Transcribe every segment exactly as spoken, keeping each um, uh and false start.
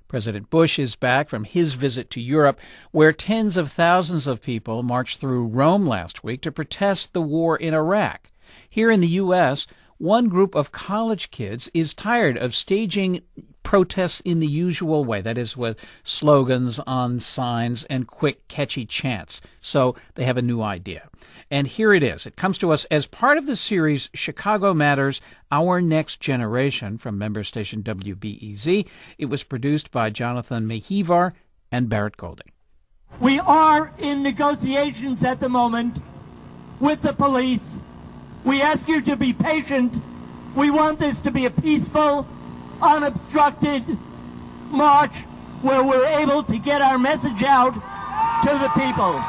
President Bush is back from his visit to Europe, where tens of thousands of people marched through Rome last week to protest the war in Iraq. Here in the U S, one group of college kids is tired of staging protests in the usual way, that is, with slogans on signs and quick, catchy chants. So they have a new idea. And here it is. It comes to us as part of the series Chicago Matters, Our Next Generation from member station W B E Z. It was produced by Jonathan Mehivar and Barrett Golding. We are in negotiations at the moment with the police. We ask you to be patient. We want this to be a peaceful, unobstructed march where we're able to get our message out to the people.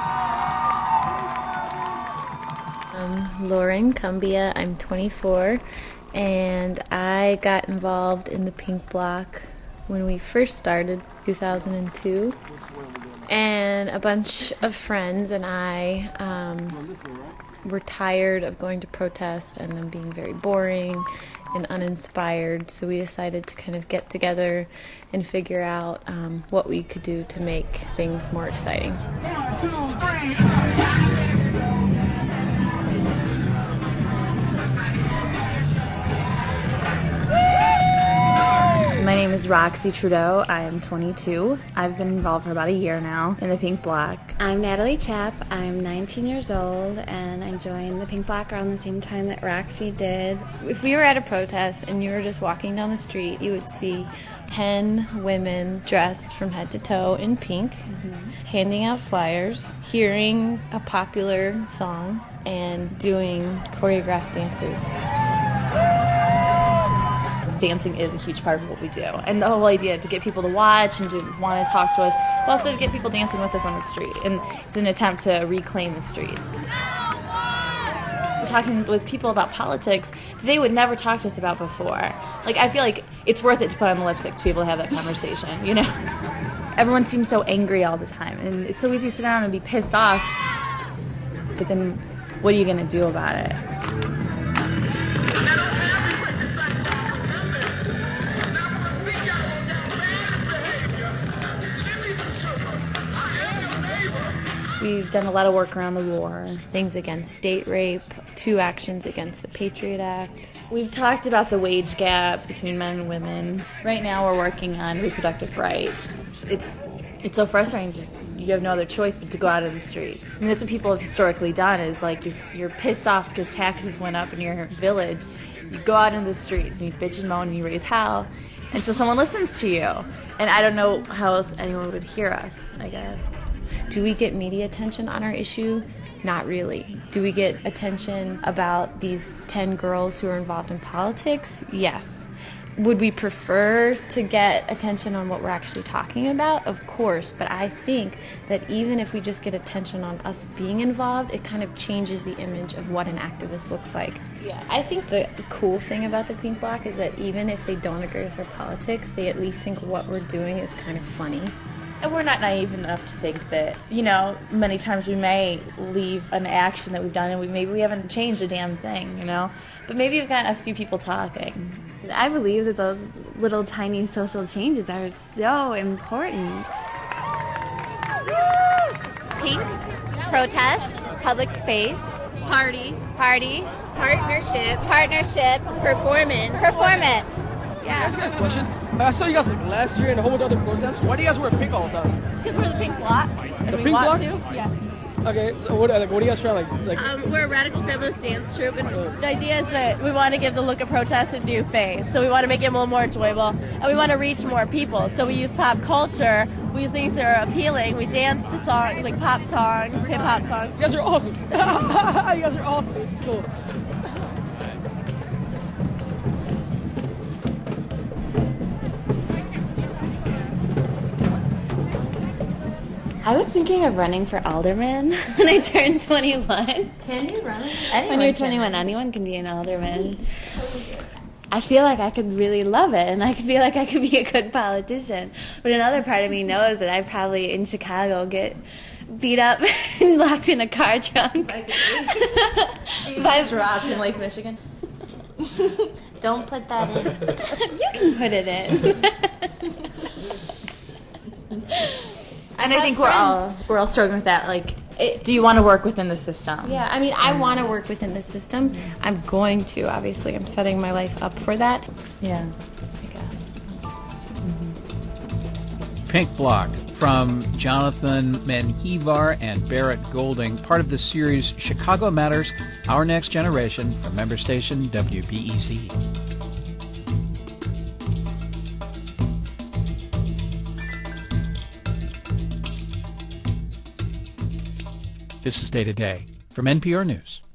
I'm Lauren Cumbia. I'm twenty-four, and I got involved in the Pink Bloc when we first started, two thousand two. And a bunch of friends and I um, were tired of going to protests and them being very boring and uninspired, so we decided to kind of get together and figure out um, what we could do to make things more exciting. One, two, three. My name is Roxy Trudeau. I am twenty-two. I've been involved for about a year now in the Pink Bloc. I'm Natalie Chapp. I'm nineteen years old, and I joined the Pink Bloc around the same time that Roxy did. If we were at a protest and you were just walking down the street, you would see ten women dressed from head to toe in pink, mm-hmm. handing out flyers, hearing a popular song, and doing choreographed dances. Dancing is a huge part of what we do. And the whole idea to get people to watch and to want to talk to us, but also to get people dancing with us on the street. And it's an attempt to reclaim the streets. We're talking with people about politics that they would never talk to us about before. Like, I feel like it's worth it to put on the lipstick to be able to have that conversation, you know? Everyone seems so angry all the time, and it's so easy to sit down and be pissed off. But then, what are you going to do about it? We've done a lot of work around the war. Things against date rape, two actions against the Patriot Act. We've talked about the wage gap between men and women. Right now we're working on reproductive rights. It's it's so frustrating, just you have no other choice but to go out of the streets. I mean, that's what people have historically done, is like if you're pissed off because taxes went up in your village, you go out into the streets and you bitch and moan and you raise hell until someone listens to you. And I don't know how else anyone would hear us, I guess. Do we get media attention on our issue? Not really. Do we get attention about these ten girls who are involved in politics? Yes. Would we prefer to get attention on what we're actually talking about? Of course, but I think that even if we just get attention on us being involved, it kind of changes the image of what an activist looks like. Yeah, I think the cool thing about the Pink Bloc is that even if they don't agree with our politics, they at least think what we're doing is kind of funny. And we're not naive enough to think that, you know, many times we may leave an action that we've done and we maybe we haven't changed a damn thing, you know. But maybe we've got a few people talking. I believe that those little tiny social changes are so important. Pink, protest, public space, party, party, partnership, partnership, performance, performance. Yeah. I just got a question. I saw you guys like last year and a whole bunch of other protests. Why do you guys wear pink all the time? Because we're the Pink Bloc. And the we Pink want Bloc? to. Yes. Okay, so what, like, what are you guys trying to like? like um, we're a radical feminist dance troupe, and the idea is that we want to give the look of protest a new face. So we want to make it a little more enjoyable, and we want to reach more people. So we use pop culture. We use things that are appealing. We dance to songs like pop songs, hip hop songs. You guys are awesome. You guys are awesome. Cool. I was thinking of running for alderman when I turned twenty-one. Can you run? Anyone when you're twenty-one, can. Anyone can be an alderman. I feel like I could really love it, and I feel like I could be a good politician. But another part of me knows that I probably, in Chicago, get beat up and locked in a car trunk. By dropped in Lake Michigan. Don't put that in. You can put it in. And I think we're all we're all struggling with that. Like, it, do you want to work within the system? Yeah, I mean, I want to work within the system. I'm going to, obviously. I'm setting my life up for that. Yeah. I guess. Pink Block from Jonathan Menjivar and Barrett Golding, part of the series Chicago Matters, Our Next Generation, from member station W B E Z. This is Day to Day from N P R News.